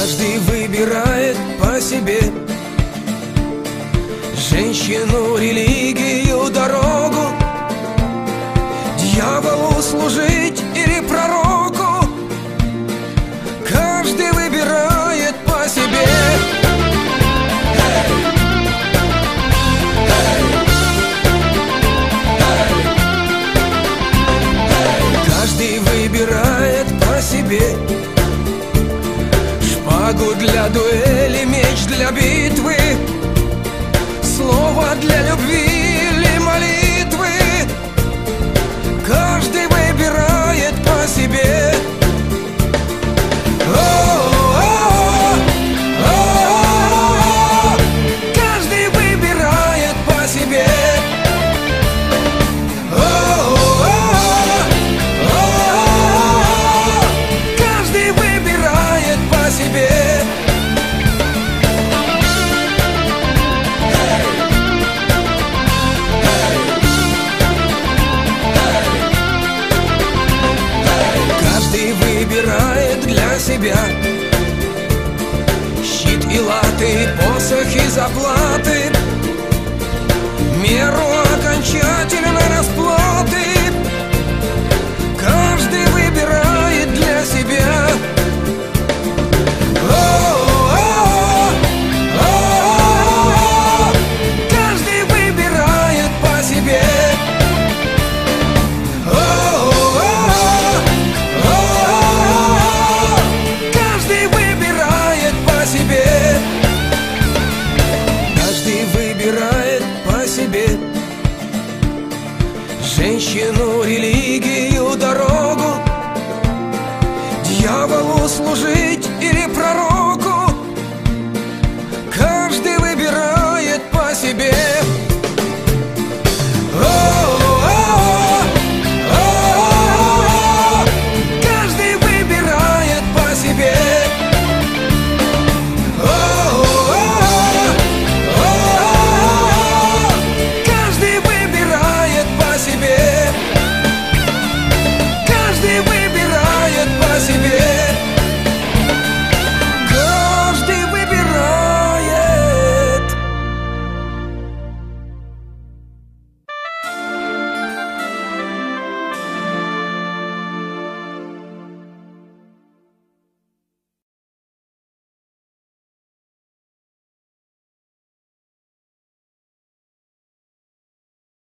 Каждый выбирает по себе женщину, религию, дорогу, дьяволу служить или пророку. Каждый выбирает по себе. Каждый выбирает по себе шпагу для дуэли, меч для битвы, слово для любви или молитвы. Каждый выбирает по себе. Каждый выбирает по себе. Каждый выбирает по себе. Каждый выбирает для себя щит и латы, посох и заплаты, меру окончательной расплаты. Каждый выбирает для себя. Каждый выбирает по себе. Каждый выбирает по себе. Каждый выбирает по себе женщину, религию, дорогу, дьяволу служить или пророку. Каждый выбирает по себе.